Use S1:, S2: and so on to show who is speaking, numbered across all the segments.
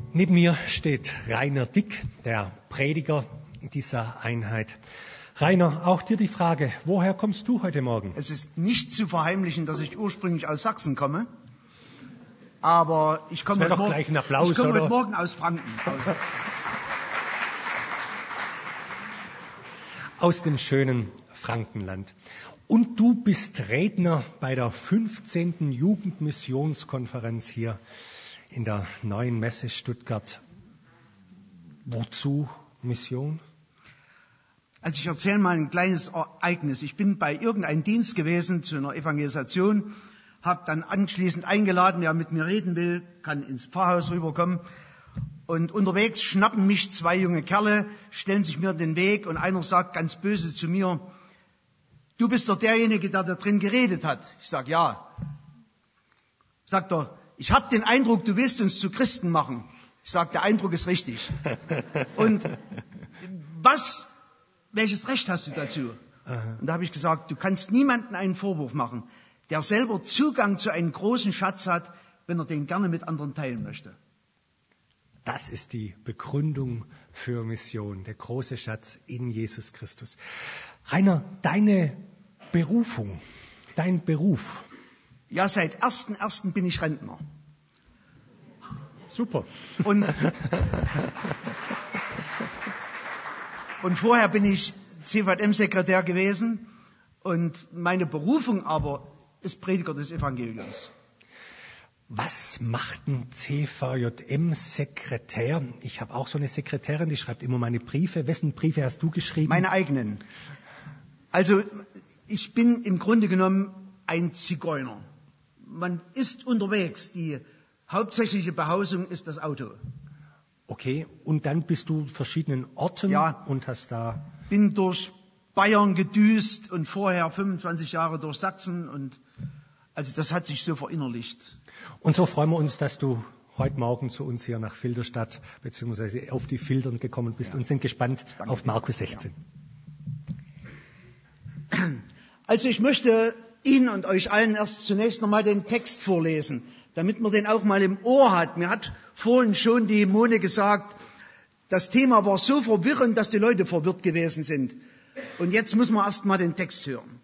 S1: Neben mir steht Rainer Dick, der Prediger dieser Einheit. Rainer, auch dir die Frage, woher kommst du heute Morgen?
S2: Es ist nicht zu verheimlichen, dass ich ursprünglich aus Sachsen komme, aber ich komme heute Morgen aus Franken.
S1: Aus dem schönen Frankenland. Und du bist Redner bei der 15. Jugendmissionskonferenz hier in der Neuen Messe Stuttgart. Wozu Mission?
S2: Also ich erzähle mal ein kleines Ereignis. Ich bin bei irgendeinem Dienst gewesen zu einer Evangelisation, habe dann anschließend eingeladen, wer mit mir reden will, kann ins Pfarrhaus rüberkommen. Und unterwegs schnappen mich zwei junge Kerle, stellen sich mir den Weg und einer sagt ganz böse zu mir, du bist doch derjenige, der da drin geredet hat. Ich sage, ja. Sagt er, ich habe den Eindruck, du willst uns zu Christen machen. Ich sage, der Eindruck ist richtig. Und welches Recht hast du dazu? Und da habe ich gesagt, du kannst niemandem einen Vorwurf machen, der selber Zugang zu einem großen Schatz hat, wenn er den gerne mit anderen teilen möchte.
S1: Das ist die Begründung für Mission, der große Schatz in Jesus Christus. Rainer, deine Berufung, dein Beruf.
S2: Ja, seit 1.1. bin ich Rentner.
S1: Super.
S2: Und vorher bin ich CVM-Sekretär gewesen und meine Berufung aber ist Prediger des Evangeliums.
S1: Was macht ein CVJM-Sekretär? Ich habe auch so eine Sekretärin, die schreibt immer meine Briefe. Wessen Briefe hast du geschrieben?
S2: Meine eigenen. Also ich bin im Grunde genommen ein Zigeuner. Man ist unterwegs. Die hauptsächliche Behausung ist das Auto.
S1: Okay, und dann bist du verschiedenen Orten und hast da...
S2: Bin durch Bayern gedüst und vorher 25 Jahre durch Sachsen und also das hat sich so verinnerlicht.
S1: Und so freuen wir uns, dass du heute Morgen zu uns hier nach Filderstadt beziehungsweise auf die Fildern gekommen bist und sind gespannt auf Markus 16.
S2: Ja. Also ich möchte Ihnen und euch allen zunächst nochmal den Text vorlesen, damit man den auch mal im Ohr hat. Mir hat vorhin schon die Mone gesagt, das Thema war so verwirrend, dass die Leute verwirrt gewesen sind. Und jetzt müssen wir erst mal den Text hören.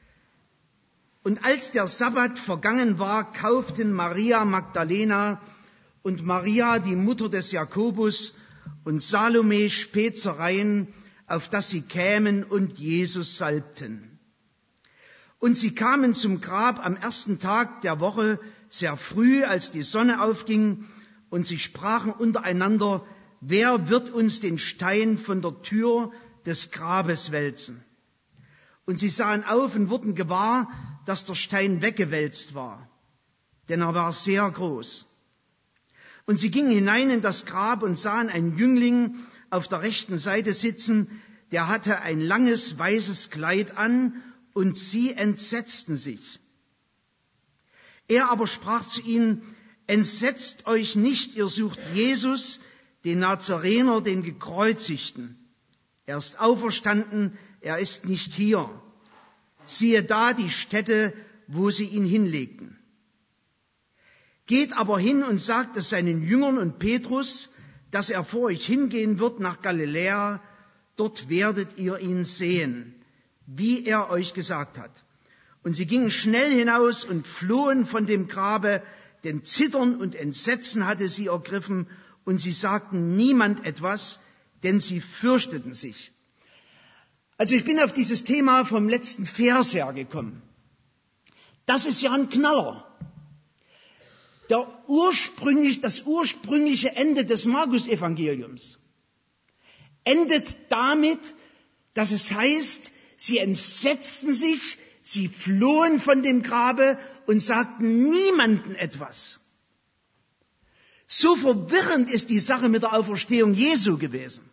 S2: Und als der Sabbat vergangen war, kauften Maria Magdalena und Maria, die Mutter des Jakobus, und Salome Spezereien, auf dass sie kämen und Jesus salbten. Und sie kamen zum Grab am ersten Tag der Woche sehr früh, als die Sonne aufging, und sie sprachen untereinander, wer wird uns den Stein von der Tür des Grabes wälzen? Und sie sahen auf und wurden gewahr, dass der Stein weggewälzt war, denn er war sehr groß. Und sie gingen hinein in das Grab und sahen einen Jüngling auf der rechten Seite sitzen, der hatte ein langes weißes Kleid an, und sie entsetzten sich. Er aber sprach zu ihnen, entsetzt euch nicht, ihr sucht Jesus, den Nazarener, den Gekreuzigten. Er ist auferstanden, er ist nicht hier. Siehe da die Stätte, wo sie ihn hinlegten. Geht aber hin und sagt es seinen Jüngern und Petrus, dass er vor euch hingehen wird nach Galiläa, dort werdet ihr ihn sehen, wie er euch gesagt hat. Und sie gingen schnell hinaus und flohen von dem Grabe, denn Zittern und Entsetzen hatte sie ergriffen, und sie sagten niemand etwas, denn sie fürchteten sich. Also ich bin auf dieses Thema vom letzten Vers her gekommen. Das ist ja ein Knaller. Das ursprüngliche Ende des Markus-Evangeliums endet damit, dass es heißt, sie entsetzten sich, sie flohen von dem Grabe und sagten niemandem etwas. So verwirrend ist die Sache mit der Auferstehung Jesu gewesen.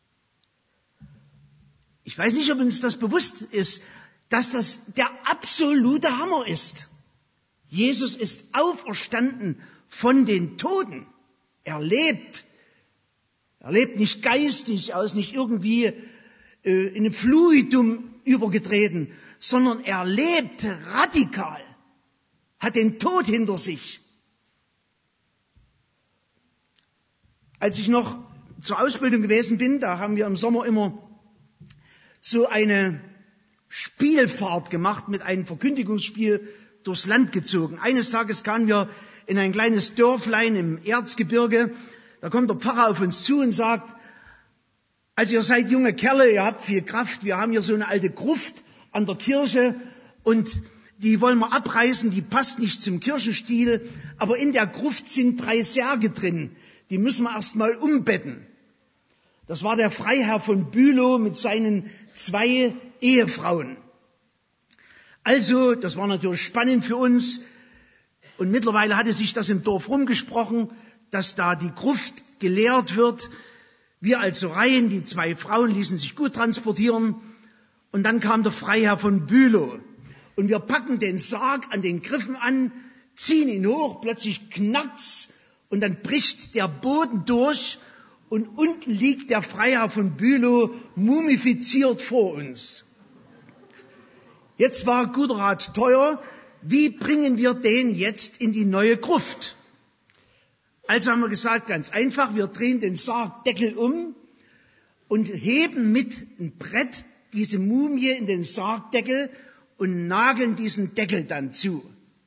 S2: Ich weiß nicht, ob uns das bewusst ist, dass das der absolute Hammer ist. Jesus ist auferstanden von den Toten. Er lebt. Er lebt nicht geistig aus, nicht irgendwie in einem Fluidum übergetreten, sondern er lebt radikal, hat den Tod hinter sich. Als ich noch zur Ausbildung gewesen bin, da haben wir im Sommer immer so eine Spielfahrt gemacht, mit einem Verkündigungsspiel durchs Land gezogen. Eines Tages kamen wir in ein kleines Dörflein im Erzgebirge. Da kommt der Pfarrer auf uns zu und sagt, also ihr seid junge Kerle, ihr habt viel Kraft, wir haben hier so eine alte Gruft an der Kirche und die wollen wir abreißen, die passt nicht zum Kirchenstil, aber in der Gruft sind 3 Särge drin, die müssen wir erst mal umbetten. Das war der Freiherr von Bülow mit seinen 2 Ehefrauen. Also, das war natürlich spannend für uns und mittlerweile hatte sich das im Dorf rumgesprochen, dass da die Gruft geleert wird. Wir also rein, die 2 Frauen ließen sich gut transportieren und dann kam der Freiherr von Bülow und wir packen den Sarg an den Griffen an, ziehen ihn hoch, plötzlich knackt's und dann bricht der Boden durch und unten liegt der Freiherr von Bülow mumifiziert vor uns. Jetzt war guter Rat teuer, wie bringen wir den jetzt in die neue Gruft? Also haben wir gesagt, ganz einfach, wir drehen den Sargdeckel um und heben mit einem Brett diese Mumie in den Sargdeckel und nageln diesen Deckel dann zu.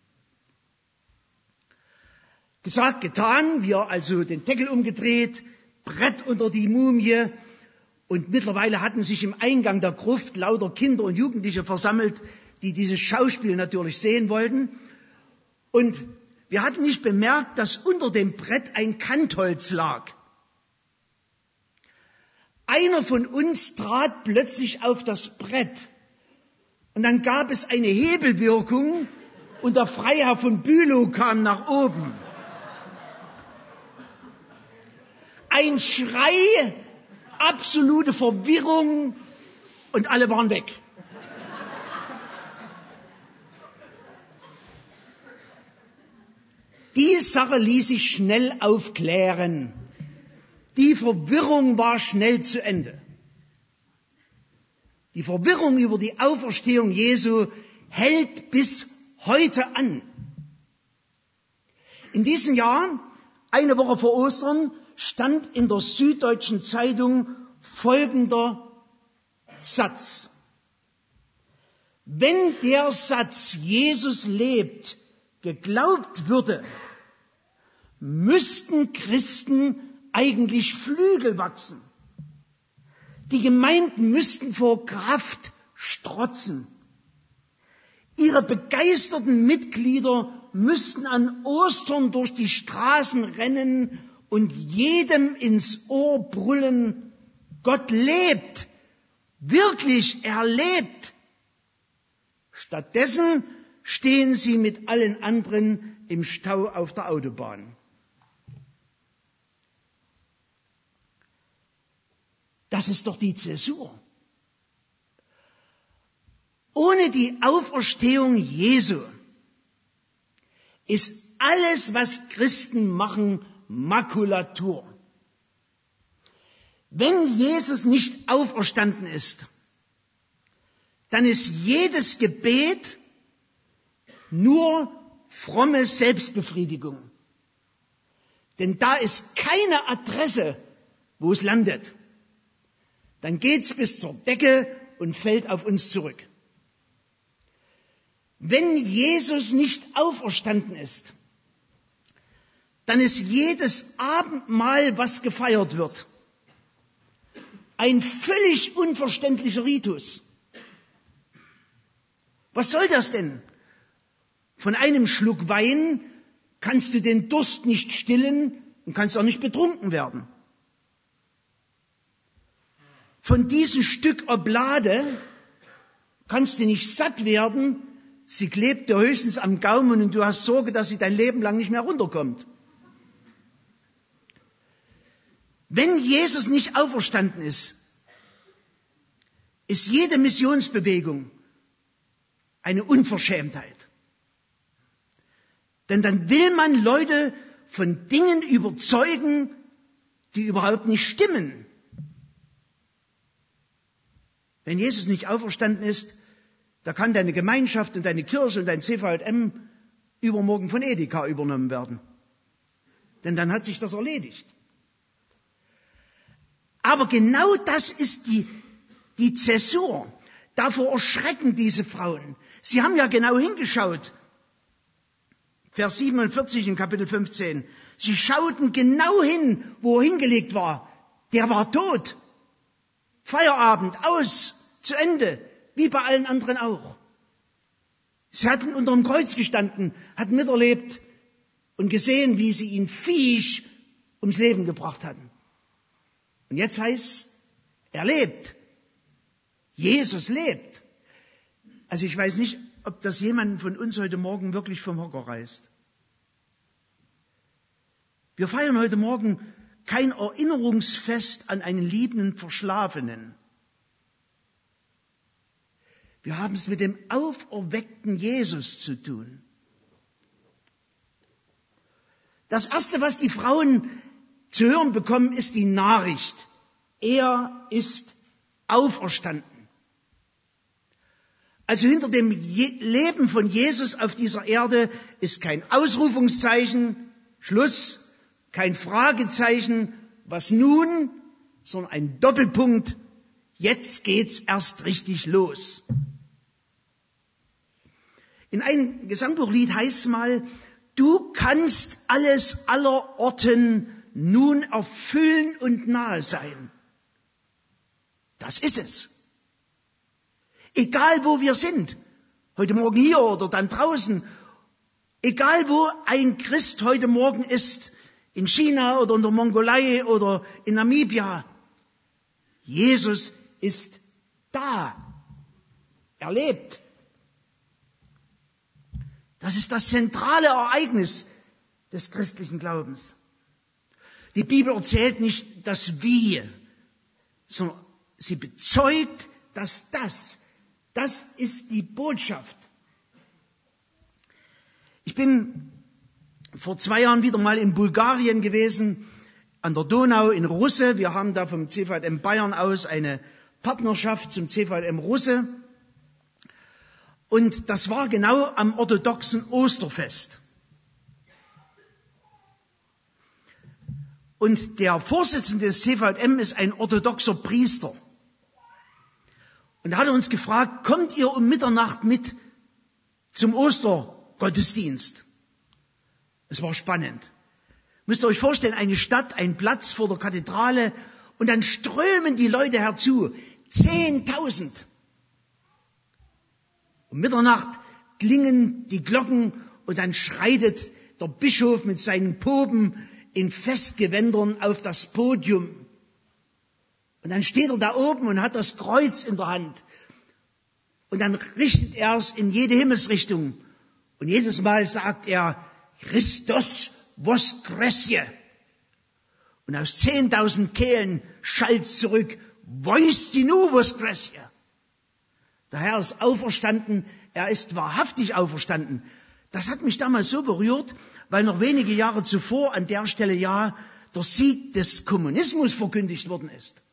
S2: Gesagt, getan, wir also den Deckel umgedreht, Brett unter die Mumie und mittlerweile hatten sich im Eingang der Gruft lauter Kinder und Jugendliche versammelt, die dieses Schauspiel natürlich sehen wollten. Und wir hatten nicht bemerkt, dass unter dem Brett ein Kantholz lag. Einer von uns trat plötzlich auf das Brett und dann gab es eine Hebelwirkung und der Freiherr von Bülow kam nach oben. Ein Schrei, absolute Verwirrung und alle waren weg. Die Sache ließ sich schnell aufklären. Die Verwirrung war schnell zu Ende. Die Verwirrung über die Auferstehung Jesu hält bis heute an. In diesem Jahr, eine Woche vor Ostern, stand in der Süddeutschen Zeitung folgender Satz. Wenn der Satz Jesus lebt geglaubt würde, müssten Christen eigentlich Flügel wachsen. Die Gemeinden müssten vor Kraft strotzen. Ihre begeisterten Mitglieder müssten an Ostern durch die Straßen rennen und jedem ins Ohr brüllen, Gott lebt, wirklich, er lebt. Stattdessen stehen sie mit allen anderen im Stau auf der Autobahn. Das ist doch die Zäsur. Ohne die Auferstehung Jesu ist alles, was Christen machen, Makulatur. Wenn Jesus nicht auferstanden ist, dann ist jedes Gebet nur fromme Selbstbefriedigung. Denn da ist keine Adresse, wo es landet. Dann geht's bis zur Decke und fällt auf uns zurück. Wenn Jesus nicht auferstanden ist, dann ist jedes Abendmahl, was gefeiert wird, ein völlig unverständlicher Ritus. Was soll das denn? Von einem Schluck Wein kannst du den Durst nicht stillen und kannst auch nicht betrunken werden. Von diesem Stück Oblade kannst du nicht satt werden, sie klebt dir höchstens am Gaumen und du hast Sorge, dass sie dein Leben lang nicht mehr runterkommt. Wenn Jesus nicht auferstanden ist, ist jede Missionsbewegung eine Unverschämtheit. Denn dann will man Leute von Dingen überzeugen, die überhaupt nicht stimmen. Wenn Jesus nicht auferstanden ist, da kann deine Gemeinschaft und deine Kirche und dein CVM übermorgen von Edeka übernommen werden. Denn dann hat sich das erledigt. Aber genau das ist die Zäsur. Davor erschrecken diese Frauen. Sie haben ja genau hingeschaut. Vers 47 in Kapitel 15. Sie schauten genau hin, wo er hingelegt war. Der war tot. Feierabend, aus, zu Ende, wie bei allen anderen auch. Sie hatten unter dem Kreuz gestanden, hatten miterlebt und gesehen, wie sie ihn viech ums Leben gebracht hatten. Und jetzt heißt, er lebt. Jesus lebt. Also ich weiß nicht, ob das jemanden von uns heute Morgen wirklich vom Hocker reißt. Wir feiern heute Morgen kein Erinnerungsfest an einen liebenden Verschlafenen. Wir haben es mit dem auferweckten Jesus zu tun. Das Erste, was die Frauen zu hören bekommen, ist die Nachricht. Er ist auferstanden. Also hinter dem Leben von Jesus auf dieser Erde ist kein Ausrufungszeichen, Schluss, kein Fragezeichen, was nun, sondern ein Doppelpunkt, jetzt geht's erst richtig los. In einem Gesangbuchlied heißt es mal, du kannst alles aller Orten nun erfüllen und nahe sein. Das ist es. Egal wo wir sind, heute Morgen hier oder dann draußen, egal wo ein Christ heute Morgen ist, in China oder in der Mongolei oder in Namibia, Jesus ist da. Er lebt. Das ist das zentrale Ereignis des christlichen Glaubens. Die Bibel erzählt nicht das Wie, sondern sie bezeugt, dass das ist die Botschaft. Ich bin vor 2 Jahren wieder mal in Bulgarien gewesen, an der Donau in Russe. Wir haben da vom CVM Bayern aus eine Partnerschaft zum CVM Russe. Und das war genau am orthodoxen Osterfest. Und der Vorsitzende des CVM ist ein orthodoxer Priester. Und er hat uns gefragt, kommt ihr um Mitternacht mit zum Ostergottesdienst? Es war spannend. Müsst ihr euch vorstellen, eine Stadt, ein Platz vor der Kathedrale und dann strömen die Leute herzu. 10.000. Um Mitternacht klingen die Glocken und dann schreitet der Bischof mit seinen Popen in Festgewändern auf das Podium. Und dann steht er da oben und hat das Kreuz in der Hand. Und dann richtet er es in jede Himmelsrichtung. Und jedes Mal sagt er, Christus voskresie. Und aus 10.000 Kehlen schallt zurück, voistinu voskresie. Der Herr ist auferstanden, er ist wahrhaftig auferstanden. Das hat mich damals so berührt, weil noch wenige Jahre zuvor an der Stelle ja der Sieg des Kommunismus verkündigt worden ist.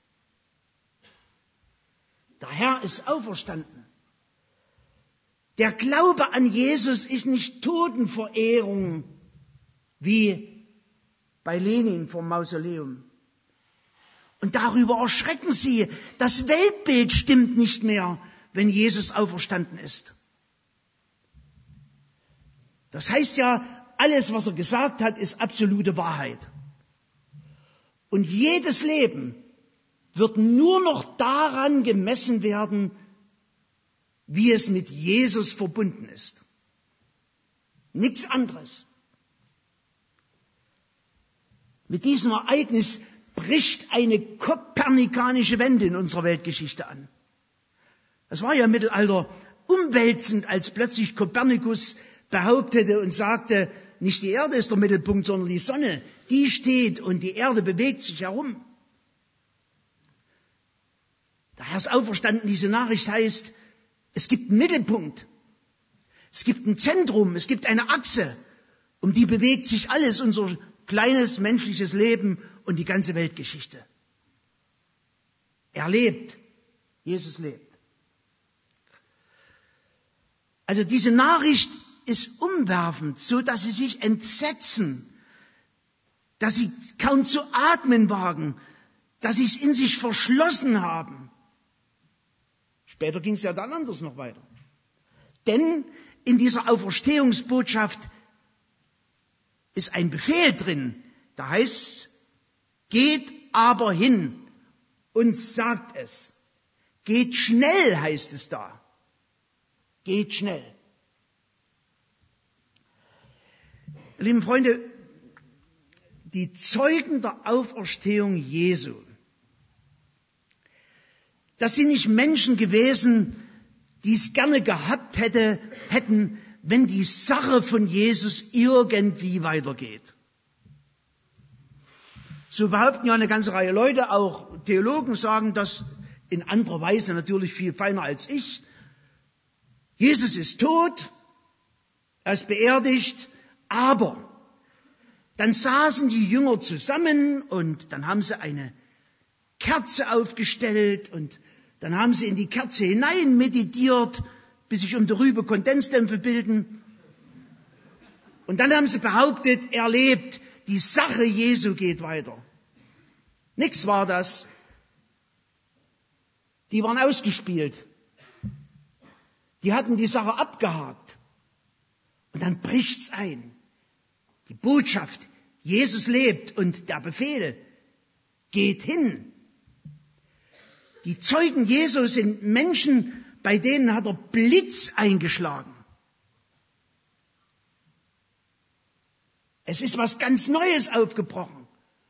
S2: Der Herr ist auferstanden. Der Glaube an Jesus ist nicht Totenverehrung, wie bei Lenin vom Mausoleum. Und darüber erschrecken sie. Das Weltbild stimmt nicht mehr, wenn Jesus auferstanden ist. Das heißt ja, alles, was er gesagt hat, ist absolute Wahrheit. Und jedes Leben wird nur noch daran gemessen werden, wie es mit Jesus verbunden ist. Nichts anderes. Mit diesem Ereignis bricht eine kopernikanische Wende in unserer Weltgeschichte an. Das war ja im Mittelalter umwälzend, als plötzlich Kopernikus behauptete und sagte, nicht die Erde ist der Mittelpunkt, sondern die Sonne. Die steht und die Erde bewegt sich herum. Der Herr ist auferstanden. Diese Nachricht heißt, es gibt einen Mittelpunkt. Es gibt ein Zentrum. Es gibt eine Achse. Um die bewegt sich alles, unser kleines menschliches Leben und die ganze Weltgeschichte. Er lebt. Jesus lebt. Also diese Nachricht ist umwerfend, so dass sie sich entsetzen, dass sie kaum zu atmen wagen, dass sie es in sich verschlossen haben. Später ging es ja dann anders noch weiter. Denn in dieser Auferstehungsbotschaft ist ein Befehl drin. Da heißt es, geht aber hin und sagt es. Geht schnell, heißt es da. Geht schnell. Liebe Freunde, die Zeugen der Auferstehung Jesu, das sind nicht Menschen gewesen, die es gerne gehabt hätten, wenn die Sache von Jesus irgendwie weitergeht. So behaupten ja eine ganze Reihe Leute, auch Theologen sagen das in anderer Weise natürlich viel feiner als ich. Jesus ist tot, er ist beerdigt, aber dann saßen die Jünger zusammen und dann haben sie eine Kerze aufgestellt und dann haben sie in die Kerze hinein meditiert, bis sich um die Rübe Kondensdämpfe bilden. Und dann haben sie behauptet, er lebt, die Sache Jesu geht weiter. Nix war das. Die waren ausgespielt. Die hatten die Sache abgehakt. Und dann bricht's ein. Die Botschaft, Jesus lebt und der Befehl, geht hin. Die Zeugen Jesu sind Menschen, bei denen hat der Blitz eingeschlagen. Es ist was ganz Neues aufgebrochen.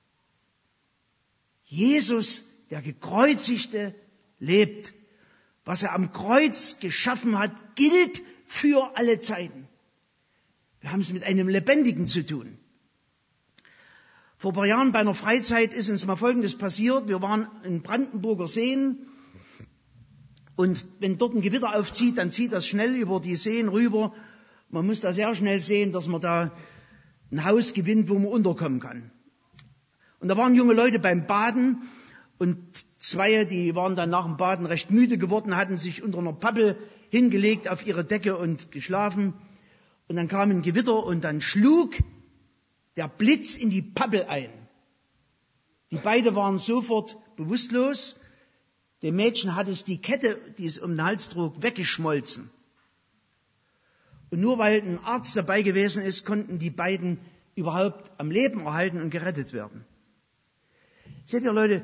S2: Jesus, der Gekreuzigte, lebt. Was er am Kreuz geschaffen hat, gilt für alle Zeiten. Wir haben es mit einem Lebendigen zu tun. Vor ein paar Jahren bei einer Freizeit ist uns mal Folgendes passiert. Wir waren in Brandenburger Seen und wenn dort ein Gewitter aufzieht, dann zieht das schnell über die Seen rüber. Man muss da sehr schnell sehen, dass man da ein Haus gewinnt, wo man unterkommen kann. Und da waren junge Leute beim Baden und zwei, die waren dann nach dem Baden recht müde geworden, hatten sich unter einer Pappel hingelegt auf ihre Decke und geschlafen. Und dann kam ein Gewitter und dann schlug der Blitz in die Pappel ein. Die beiden waren sofort bewusstlos. Dem Mädchen hat es die Kette, die es um den Hals trug, weggeschmolzen. Und nur weil ein Arzt dabei gewesen ist, konnten die beiden überhaupt am Leben erhalten und gerettet werden. Seht ihr, Leute,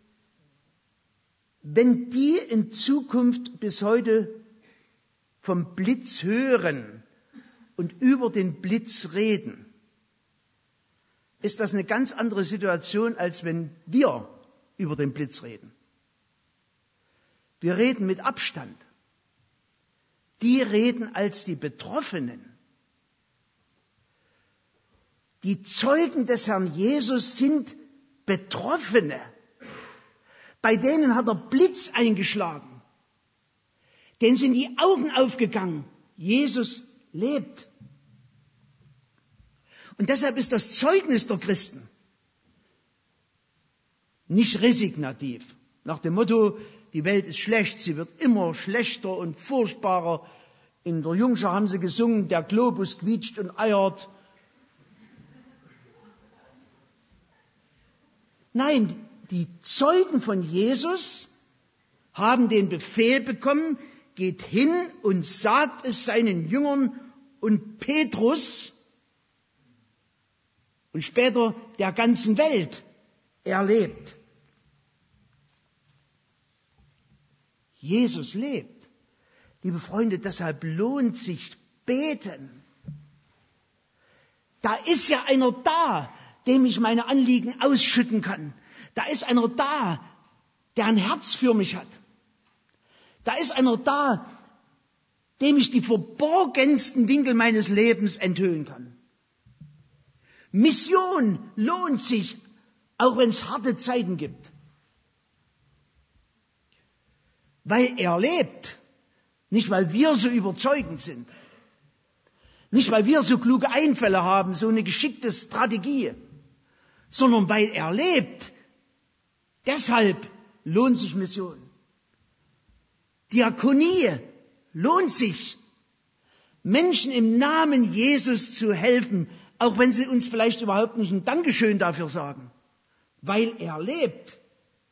S2: wenn die in Zukunft bis heute vom Blitz hören und über den Blitz reden, ist das eine ganz andere Situation, als wenn wir über den Blitz reden. Wir reden mit Abstand. Die reden als die Betroffenen. Die Zeugen des Herrn Jesus sind Betroffene. Bei denen hat der Blitz eingeschlagen. Denen sind die Augen aufgegangen. Jesus lebt. Und deshalb ist das Zeugnis der Christen nicht resignativ. Nach dem Motto, die Welt ist schlecht, sie wird immer schlechter und furchtbarer. In der Jungschar haben sie gesungen, der Globus quietscht und eiert. Nein, die Zeugen von Jesus haben den Befehl bekommen, geht hin und sagt es seinen Jüngern und Petrus und später der ganzen Welt. Er lebt. Jesus lebt. Liebe Freunde, deshalb lohnt sich beten. Da ist ja einer da, dem ich meine Anliegen ausschütten kann. Da ist einer da, der ein Herz für mich hat. Da ist einer da, dem ich die verborgensten Winkel meines Lebens enthüllen kann. Mission lohnt sich, auch wenn es harte Zeiten gibt. Weil er lebt. Nicht, weil wir so überzeugend sind. Nicht, weil wir so kluge Einfälle haben, so eine geschickte Strategie. Sondern weil er lebt. Deshalb lohnt sich Mission. Diakonie lohnt sich. Menschen im Namen Jesus zu helfen, auch wenn sie uns vielleicht überhaupt nicht ein Dankeschön dafür sagen. Weil er lebt.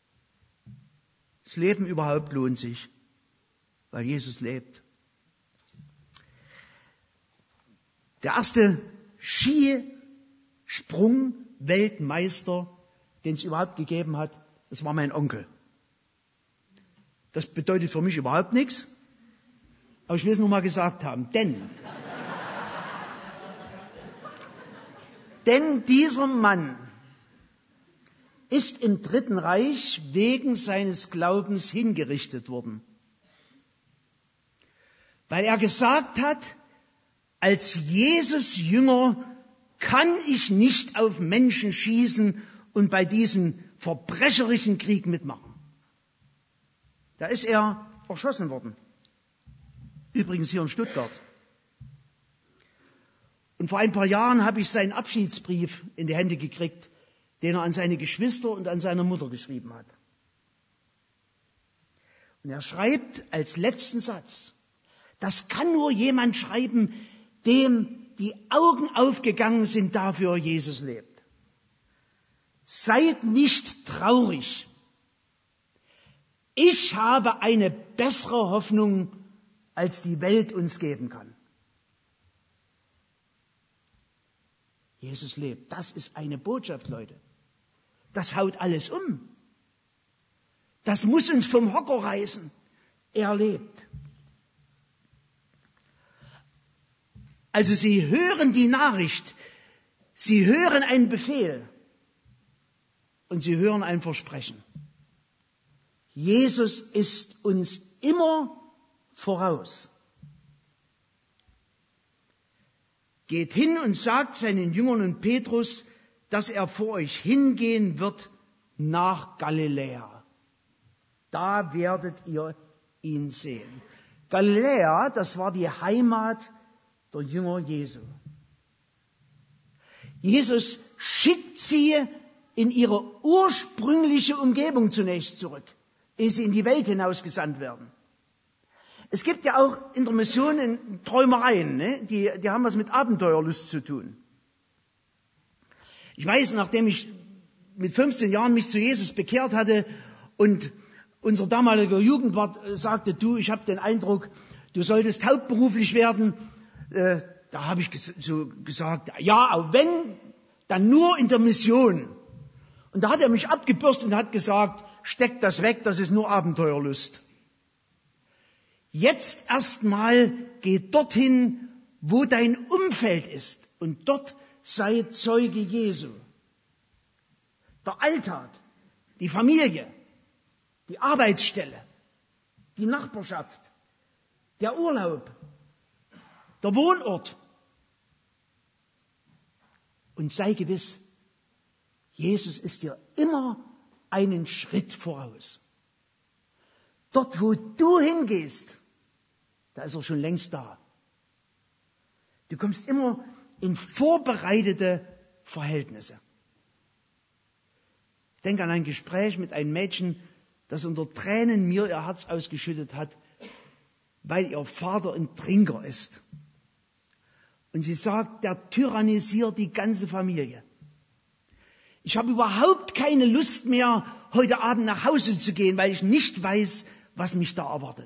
S2: Das Leben überhaupt lohnt sich, weil Jesus lebt. Der erste Skisprung-Weltmeister, den es überhaupt gegeben hat, das war mein Onkel. Das bedeutet für mich überhaupt nichts, aber ich will es nur mal gesagt haben, denn dieser Mann ist im Dritten Reich wegen seines Glaubens hingerichtet worden. Weil er gesagt hat, als Jesus-Jünger kann ich nicht auf Menschen schießen und bei diesem verbrecherischen Krieg mitmachen. Da ist er erschossen worden. Übrigens hier in Stuttgart. Und vor ein paar Jahren habe ich seinen Abschiedsbrief in die Hände gekriegt, den er an seine Geschwister und an seine Mutter geschrieben hat. Und er schreibt als letzten Satz, das kann nur jemand schreiben, dem die Augen aufgegangen sind, dafür Jesus lebt. Seid nicht traurig. Ich habe eine bessere Hoffnung, als die Welt uns geben kann. Jesus lebt. Das ist eine Botschaft, Leute. Das haut alles um. Das muss uns vom Hocker reißen. Er lebt. Also Sie hören die Nachricht, Sie hören einen Befehl und Sie hören ein Versprechen. Jesus ist uns immer voraus. Geht hin und sagt seinen Jüngern und Petrus, dass er vor euch hingehen wird nach Galiläa. Da werdet ihr ihn sehen. Galiläa, das war die Heimat der Jünger Jesu. Jesus schickt sie in ihre ursprüngliche Umgebung zunächst zurück, ehe sie in die Welt hinausgesandt werden. Es gibt ja auch in der Mission Träumereien, ne? Die haben was mit Abenteuerlust zu tun. Ich weiß, nachdem ich mit 15 Jahren mich zu Jesus bekehrt hatte und unser damaliger Jugendwart sagte, du, ich habe den Eindruck, du solltest hauptberuflich werden, da habe ich so gesagt, ja, aber wenn, dann nur in der Mission. Und da hat er mich abgebürstet und hat gesagt, steck das weg, das ist nur Abenteuerlust. Jetzt erstmal geh dorthin, wo dein Umfeld ist und dort sei Zeuge Jesu. Der Alltag, die Familie, die Arbeitsstelle, die Nachbarschaft, der Urlaub, der Wohnort. Und sei gewiss, Jesus ist dir immer einen Schritt voraus. Dort, wo du hingehst, da ist er schon längst da. Du kommst immer in vorbereitete Verhältnisse. Ich denke an ein Gespräch mit einem Mädchen, das unter Tränen mir ihr Herz ausgeschüttet hat, weil ihr Vater ein Trinker ist. Und sie sagt, der tyrannisiert die ganze Familie. Ich habe überhaupt keine Lust mehr, heute Abend nach Hause zu gehen, weil ich nicht weiß, was mich da erwartet.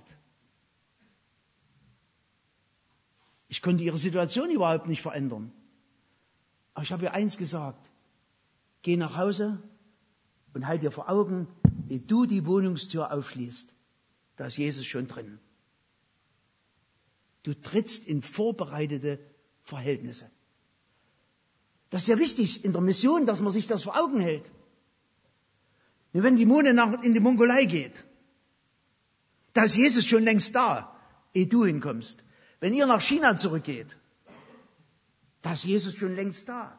S2: Ich konnte ihre Situation überhaupt nicht verändern. Aber ich habe ihr eins gesagt, geh nach Hause und halt dir vor Augen, ehe du die Wohnungstür aufschließt, da ist Jesus schon drin. Du trittst in vorbereitete Verhältnisse. Das ist ja wichtig in der Mission, dass man sich das vor Augen hält. Wenn die Mone in die Mongolei geht, da ist Jesus schon längst da, ehe du hinkommst. Wenn ihr nach China zurückgeht, da ist Jesus schon längst da.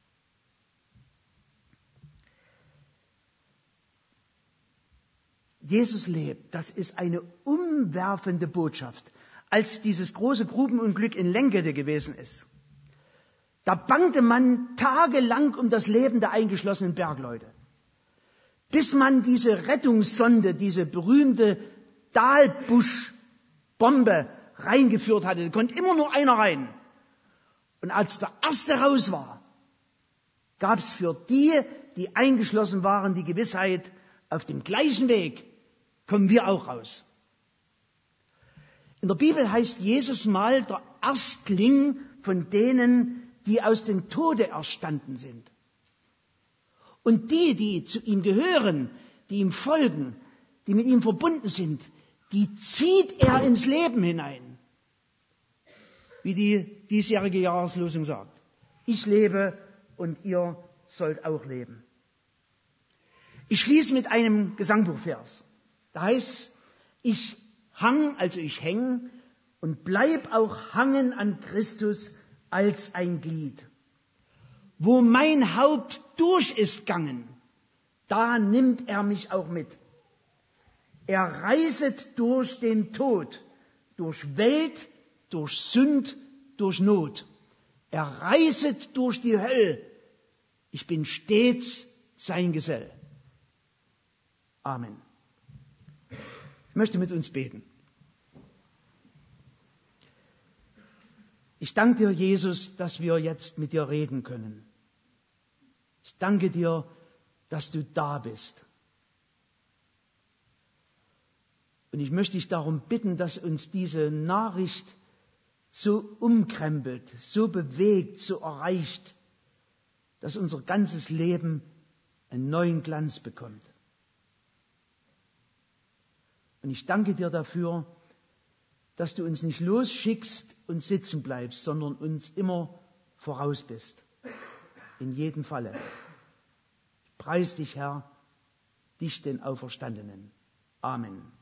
S2: Jesus lebt, das ist eine umwerfende Botschaft. Als dieses große Grubenunglück in Lengede gewesen ist, da bangte man tagelang um das Leben der eingeschlossenen Bergleute. Bis man diese Rettungssonde, diese berühmte Dahlbusch-Bombe reingeführt hatte. Da konnte immer nur einer rein. Und als der Erste raus war, gab es für die, die eingeschlossen waren, die Gewissheit, auf dem gleichen Weg kommen wir auch raus. In der Bibel heißt Jesus mal der Erstling von denen, die aus den Toten erstanden sind. Und die zu ihm gehören, die ihm folgen, die mit ihm verbunden sind, die zieht er ins Leben hinein. Wie die diesjährige Jahreslosung sagt. Ich lebe und ihr sollt auch leben. Ich schließe mit einem Gesangbuchvers. Da heißt, ich häng und bleib auch hangen an Christus als ein Glied. Wo mein Haupt durch ist gangen, da nimmt er mich auch mit. Er reiset durch den Tod, durch Welt, durch Sünd, durch Not. Er reiset durch die Hölle. Ich bin stets sein Gesell. Amen. Ich möchte mit uns beten. Ich danke dir, Jesus, dass wir jetzt mit dir reden können. Ich danke dir, dass du da bist. Und ich möchte dich darum bitten, dass uns diese Nachricht so umkrempelt, so bewegt, so erreicht, dass unser ganzes Leben einen neuen Glanz bekommt. Und ich danke dir dafür, dass du uns nicht losschickst und sitzen bleibst, sondern uns immer voraus bist. In jedem Falle. Ich preise dich, Herr, dich den Auferstandenen. Amen.